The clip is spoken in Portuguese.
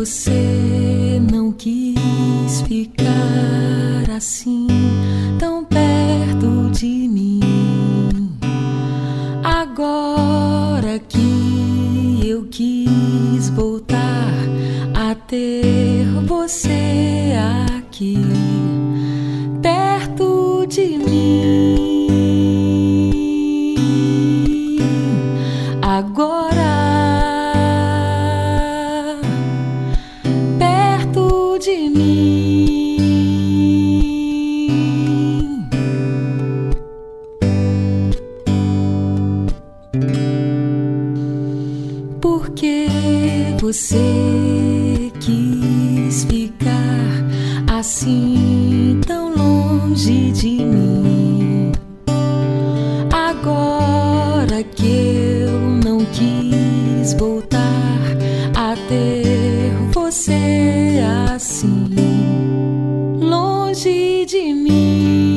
você não quis ficar assim tão perto de mim. Agora que eu quis voltar a ter você aqui perto de mim. Agora de mim. Porque você quis ficar assim tão longe de mim. Agora que eu não quis voltar a ter você assim longe de mim.